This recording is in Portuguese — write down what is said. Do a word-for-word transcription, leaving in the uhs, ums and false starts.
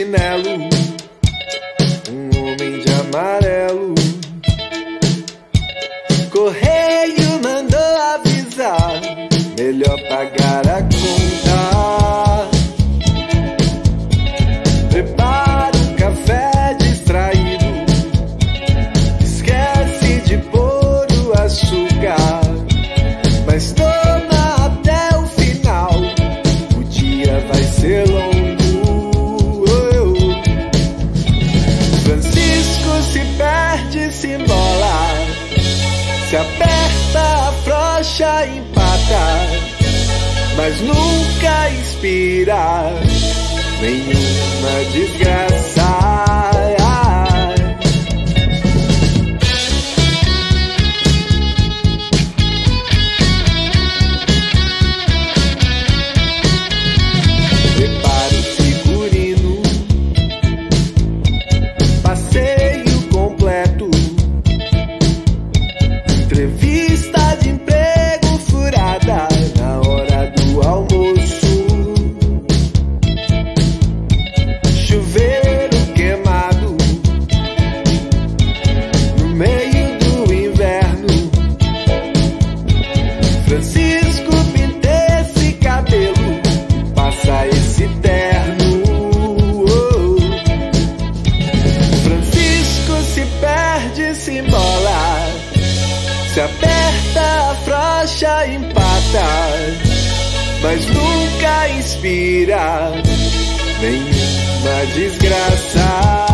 chinelo, um homem de amarelo. Correio mandou avisar, melhor pagar a conta. Prepara um café distraído, esquece de pôr o açúcar, mas toma até o final, o dia vai ser longo. Francisco se perde, se embola, se aperta, afrouxa, empata, mas nunca inspira nenhuma desgraça. Prepara o figurino, passeio completo, entrevista de emprego furada na hora do almoço, chuveiro queimado no meio do inverno. Francisco pinta esse cabelo, passa esse terno. Oh. Francisco se perde, se embola, se aperta, afrouxa, empata, mas nunca inspira nenhuma desgraça.